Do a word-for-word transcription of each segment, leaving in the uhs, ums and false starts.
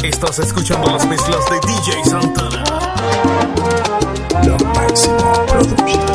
Estás escuchando las mezclas de D J Santana. La máxima producción.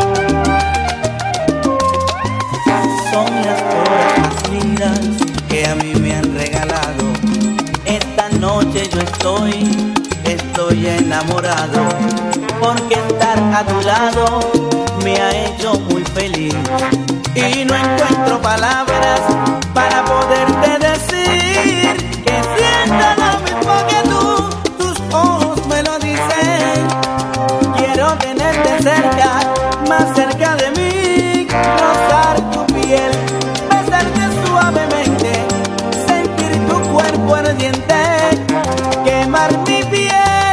Son las horas más lindas que a mí me han regalado. Esta noche yo estoy, estoy enamorado, porque estar a tu lado me ha hecho muy feliz. Y no encuentro palabras para poderte decir que siento lo mismo que tú, tus ojos me lo dicen. Quiero tenerte cerca, más cerca de mí, rozar tu piel, besarte suavemente, sentir tu cuerpo ardiente, quemar mi piel.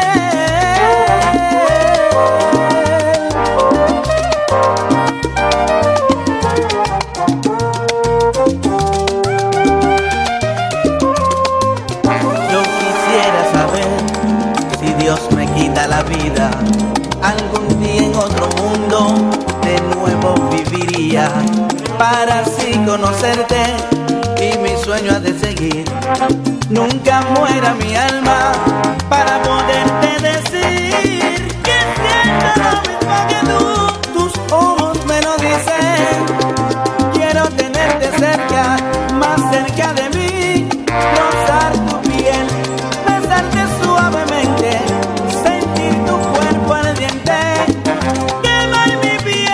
La vida, algún día en otro mundo de nuevo viviría, para así conocerte y mi sueño ha de seguir. Nunca muera mi alma para poderte decir que siento lo mismo que tú, tus ojos me lo dicen. Quiero tenerte cerca, más cerca de mí, rozar tu piel, besarte suavemente, tu cuerpo ardiente, quemar mi piel.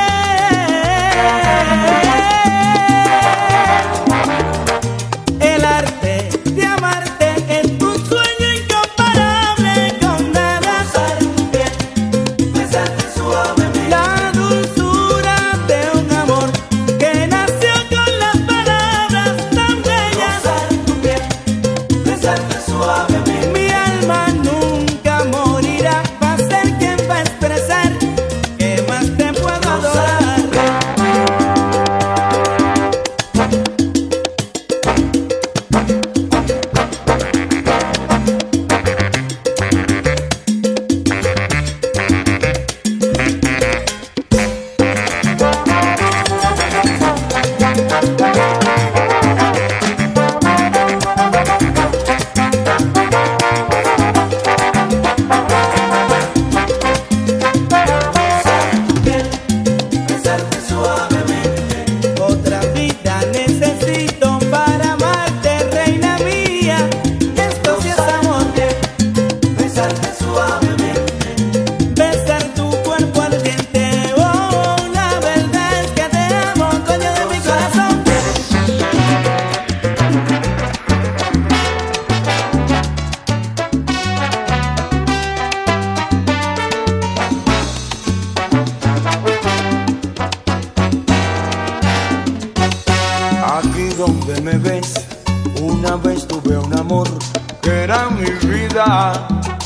El arte de amarte es un sueño incomparable con nada. Rozar tu piel, besarte suavemente, la dulzura de un amor que nació con las palabras tan bellas. Rozar tu piel, besarte suavemente, mi alma nunca morirá. Donde me ves, una vez tuve un amor que era mi vida.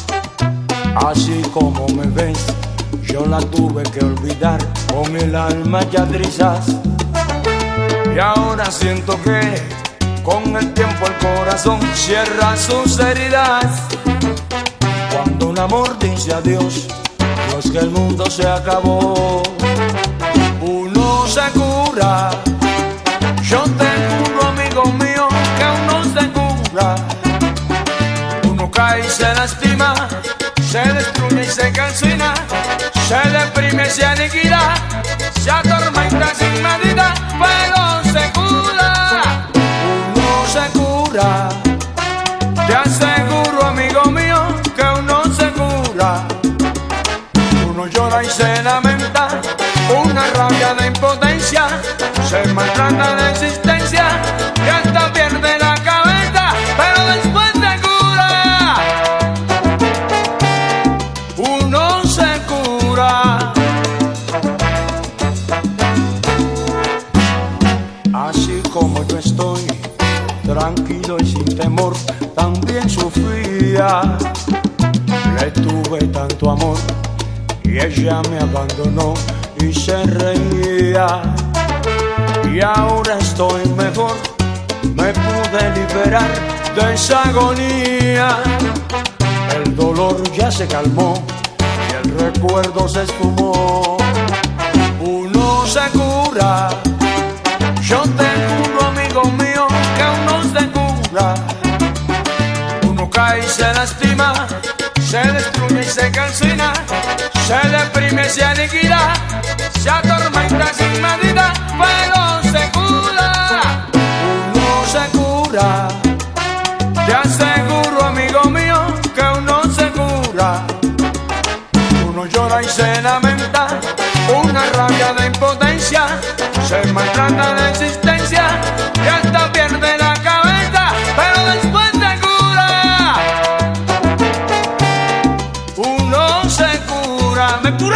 Así como me ves, yo la tuve que olvidar con el alma ya trizas. Y ahora siento que con el tiempo el corazón cierra sus heridas. Cuando un amor dice adiós, no es que el mundo se acabó. Uno se cura. Yo te juro, amigo mío, que uno se cura. Uno cae y se lastima, se destruye y se calcina, se deprime y se aniquila, se atormenta sin medida, pero se cura. Uno se cura. Te aseguro, amigo mío, que uno se cura. Uno llora y se lamenta, una rabia de impotencia, se maltrata de existencia y hasta pierde la cabeza, pero después se cura. Uno se cura. Así como yo estoy, tranquilo y sin temor, también sufría. Le tuve tanto amor y ella me abandonó y se reía. Y ahora estoy mejor, me pude liberar de esa agonía. El dolor ya se calmó y el recuerdo se esfumó. Uno se cura. Yo te juro, amigo mío, que uno se cura. Uno cae y se lastima, se destruye y se calcina, se deprime y se aniquila, se atormenta sin medida, pero se cura. Uno se cura, te aseguro, amigo mío, que uno se cura. Uno llora y se lamenta, una rabia de impotencia, se maltrata de existencia y hasta pierde la cabeza, pero después se cura. Uno se cura, me curé.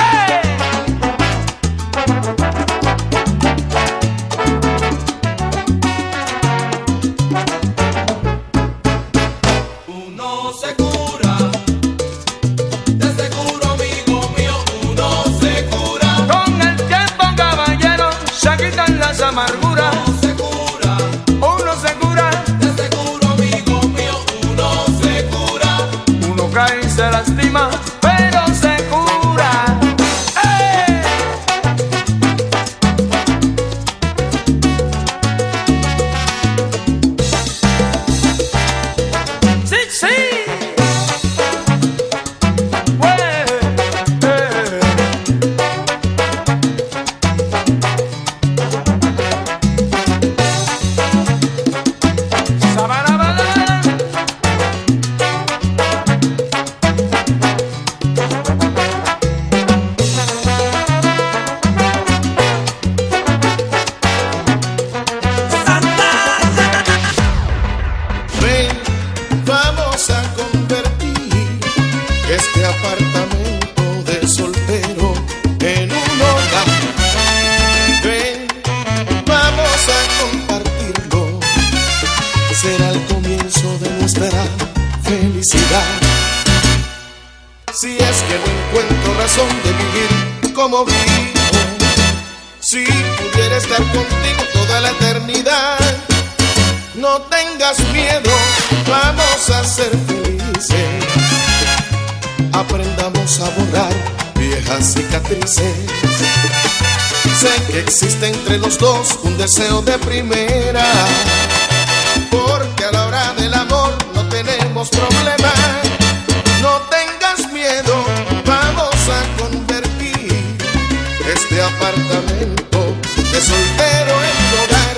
Uno se cura, te aseguro, amigo mío, uno se cura. Con el tiempo, caballero, se quitan las amarguras. Uno se cura, Uno se cura, te aseguro, amigo mío, uno se cura. uno cae y se lastima, pero se cura. ¡Eh! Sí, sí. Ué, eh. Sabarabara. Ven, vamos a convertir este apartamento de soltero en un hogar. Ven, vamos a compartirlo. Será el comienzo de nuestra felicidad. Si es que no encuentro razón de vivir como vivo, si pudiera estar contigo toda la eternidad. No tengas miedo, vamos a ser felices. Aprendamos a borrar viejas cicatrices. Sé que existe entre los dos un deseo de primera, porque a la hora del amor no tenemos problema. No tengas miedo, vamos a convertir este apartamento de soltero en hogar.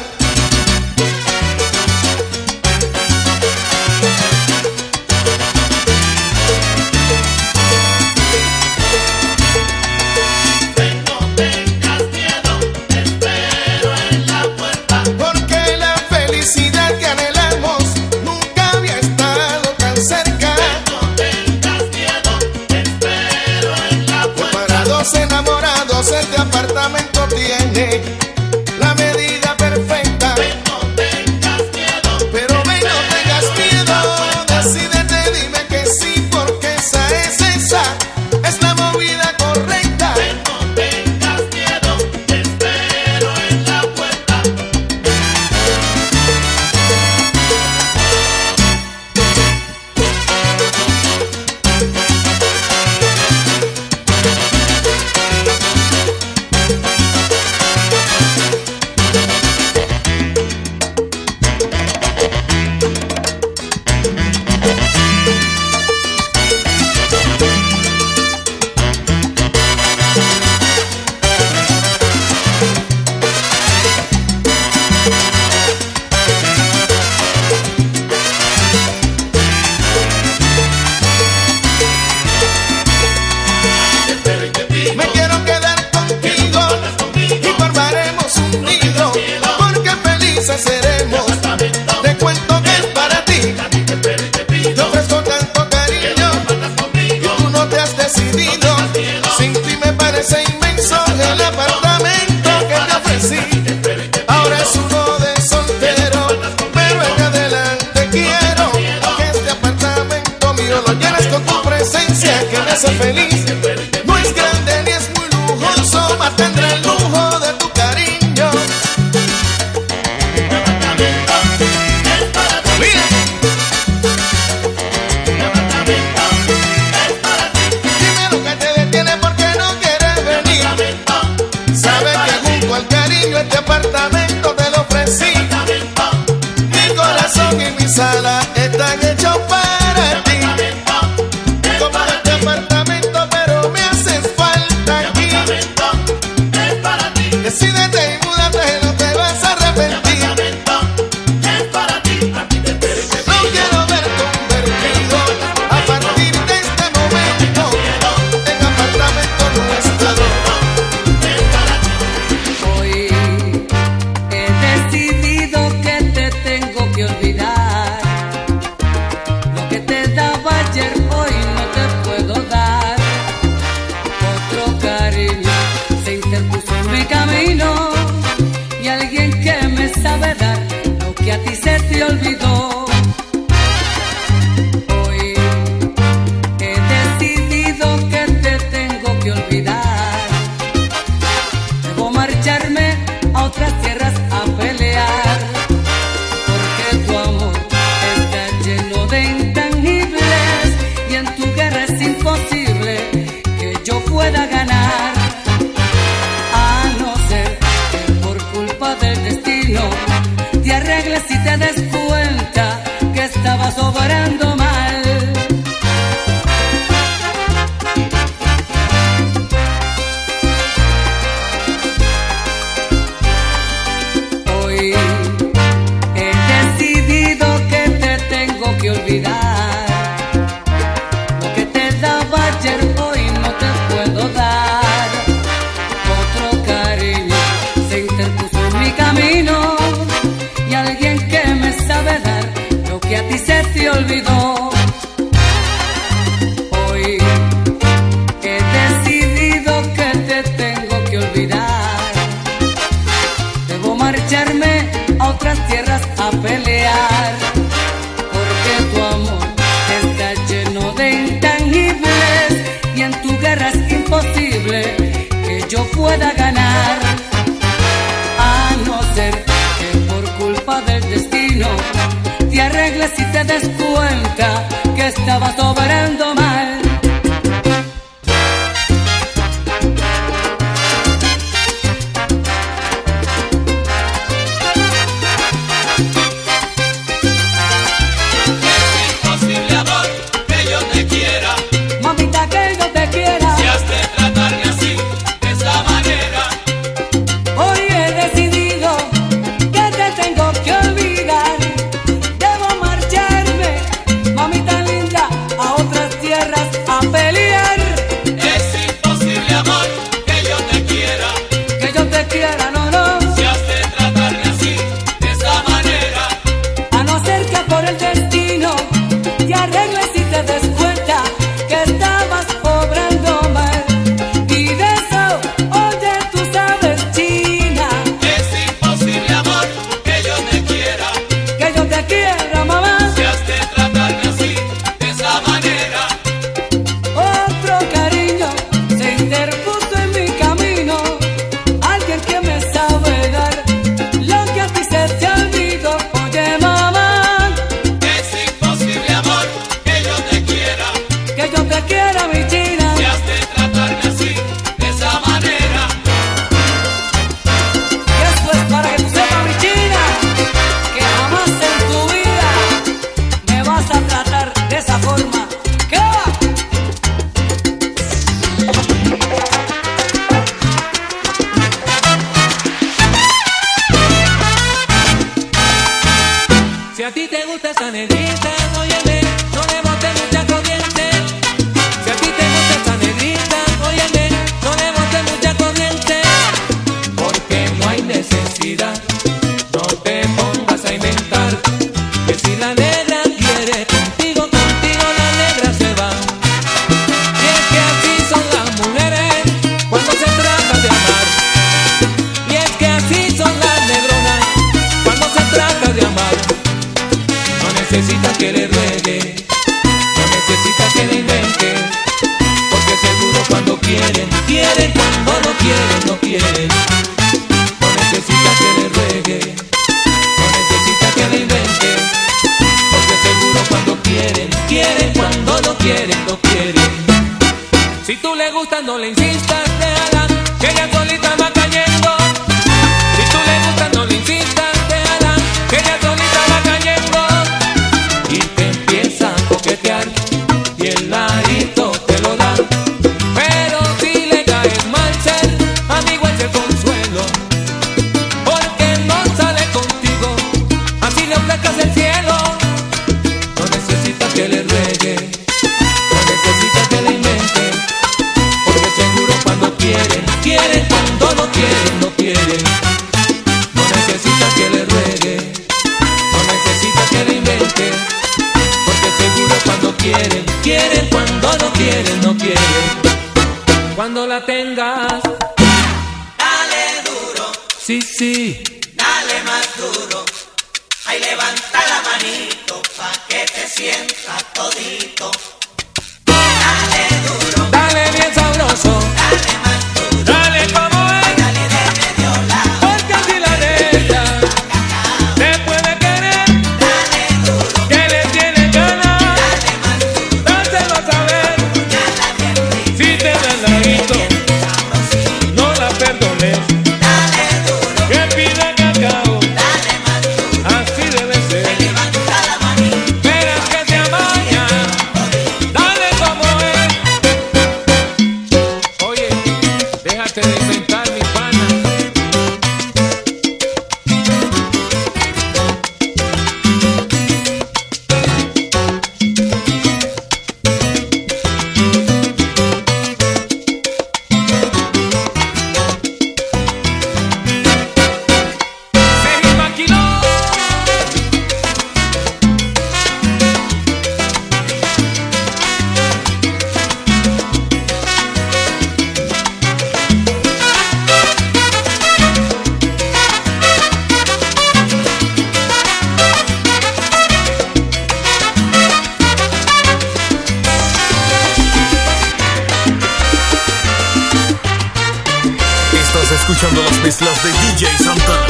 Porque la felicidad que anhelamos nunca había estado tan cerca. No tengas miedo, te espero en la Por puerta. para dos enamorados este apartamento tiene la medida perfecta. No tengas miedo, Pero ven, no tengas miedo, decídete, dime que sí, porque esa es esa, es la movida correcta. no tengas miedo, te espero en la puerta. Me quiero quedar contigo y formaremos un nido, porque felices seremos. Te cuento que es para ti, te ofrezco tanto cariño y tú no te has decidido. Sin ti me parece inmenso el apartamento que te ofrecí. Ahora es uno de soltero, pero en adelante quiero que este apartamento mío lo llenes con tu presencia que me hace feliz. No es grande ni es muy lujoso, mas tendrá el lujo de tu cariño. Mira. Dime lo que te detiene, porque no quieres venir. Sabes que junto al cariño este apartamento te lo ofrecí. Mi corazón y mi sala están hechos para olvidó. Hoy he decidido que te tengo que olvidar. Debo marcharme a otras tierras a pelear, porque tu amor está lleno de intangibles y en tu guerra es imposible que yo pueda ganar. A no ser que por culpa del destino te arregles y te des cuenta que estabas obrando mal. Hoy he decidido que te tengo que olvidar. Lo que te daba ayer hoy no te puedo dar. Otro cariño se interpuso en mi camino y alguien que me sabe dar lo que a ti se te olvidó. Hoy he decidido que te tengo que olvidar. Debo marcharme a otras tierras a pelear, porque tu amor está lleno de intangibles y en tu guerra es imposible que yo pueda ganar. A no ser que por culpa del destino te arregles y te des cuenta que estabas obrando mal. Imposible amor que yo te quiera, Mamita, que yo te quiera. si has de tratarme así, de esa manera. Hoy he decidido que te tengo que olvidar. Debo marcharme, mamita linda, a otras tierras a pelear. Es imposible amor que yo te quiera, Que yo te quiera, no, no. si has de tratarme así, de esa manera. A no ser que por el destino te arregles y te des cuenta que estabas obrando mal. Y de eso, oye, tú sabes, China, Es imposible amor que yo te quiera, que yo te quiera, mamá. si has de tratarme así, de esa manera. Otro cariño se interpuso en mi camino, alguien que me sabe dar lo que a ti se te olvidó. Oye, mamá, Es imposible amor que yo te quiera, que yo te quiera, mi China. si has de tratarme así, de esa manera. Y eso es para que tú sepas, mi China, que jamás en tu vida me vas a tratar de esa forma. ¿Qué va? Si a ti te gusta esa negrita, óyeme, no le botes mucha corriente. Si a ti te gusta esa negrita, óyeme, no le botes mucha corriente. Porque no hay necesidad, no te pongas a inventar. Que si la negra quiere contigo, contigo la negra se va. Y es que así son las mujeres cuando se trata de amar. Y es que así son las negronas cuando se trata de amar. No necesita que le ruegue, no necesita que le invente, porque seguro cuando quieren, quieren, cuando no quieren, no quieren. No necesita que le ruegue, no necesita que le invente, porque seguro cuando quieren, quieren, cuando no quieren, no quieren. Si tú le gustas, no le insistas, déjala, que ella solita va cayendo. Si tú le gustas, no le insistas, déjala, que ella solita va cayendo. Y te empieza a coquetear y el ladito te lo da. Pero si le caes mal ser, amigo, es el consuelo, porque no sale contigo, así le ofrezcas el cielo. No necesita que le ruegue, no necesita que le invente, porque seguro cuando quieren, quieren, cuando no quieren, no quieren. No necesita que le ruegue, no necesita que le invente, porque seguro cuando quieren, quieren, cuando no quieren, no quieren. Cuando la tengas, Dale duro, sí, sí, dale más duro. Ahí levanta la la manito pa' que te sientas todito. Dale bien sabroso, Dale más duro, dale como es, dale de medio lado. porque así la neta te puede querer, Dale duro, que le tiene ganas, dale más duro, dáselo a saber, dale bien rico, si te da el ladito, sabrosito. no la perdones, Dale duro, que pida cacao, dale más duro, así debe ser, levanta la manito. verás que te amaña, dale como es. Oye, déjate de inventar mi pana. Se maquiló. Estás escuchando las mezclas de D J Santana.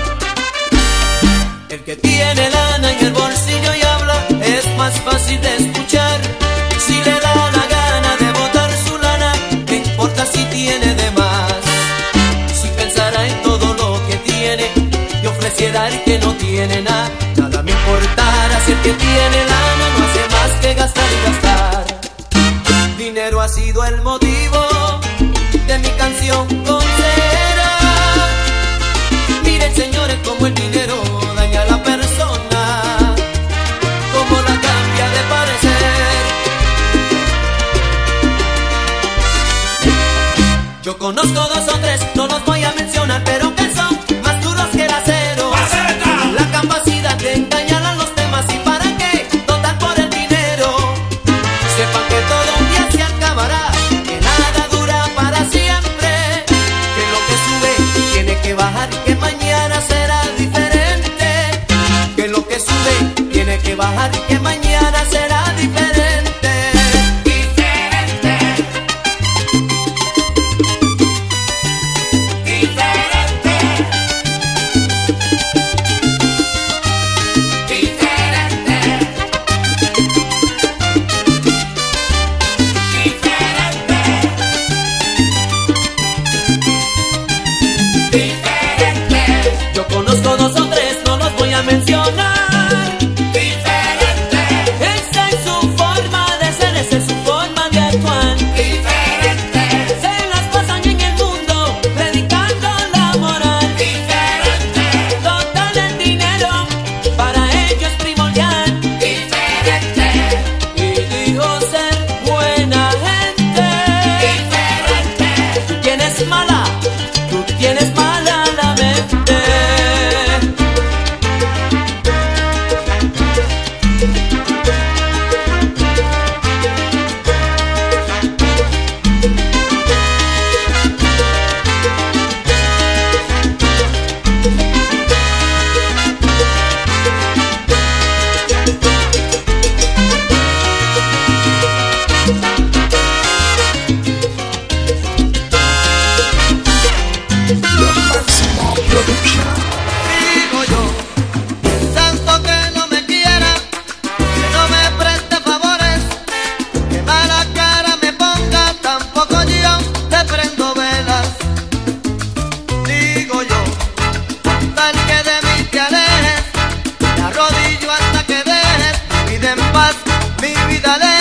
El que tiene lana en el bolsillo y habla es más fácil de escuchar. Si le da la gana de botar su lana, ¿qué importa si tiene de más? Si pensara en todo lo que tiene y ofreciera el que no tiene nada, nada me importara. Si el que tiene lana no hace más que gastar y gastar. Dinero ha sido el motivo de mi canción Considera. Miren señores como el dinero daña a la persona, como la cambia de parecer. Yo conozco dos o tres, no los voy a mencionar, pero que son más duros que el acero. La capacidad de engañar a los demás, y para qué dotar por el dinero. Sepan que todo un día se acabará, que nada dura para siempre, que lo que sube tiene que bajar, que mañana será diferente, que lo que sube tiene que bajar, que mañana será diferente. Diferente. Diferente. Diferente. Yo conozco dos o tres, no los voy a mencionar. Diferente. Esa es su forma de ser, esa es su forma de actuar. Diferente. Se las pasan en el mundo predicando la moral. Diferente. Total el dinero para ellos es primordial. Diferente. Y dijo ser buena gente. Diferente. Tú tienes mala, tú tienes mala la mente. Digo yo, tanto que no me quiera, que no me preste favores, que mala cara me ponga, tampoco yo te prendo velas. Digo yo, tal que de mí te alejes, me arrodillo hasta que dejes mi vida en paz, mi vida lejos.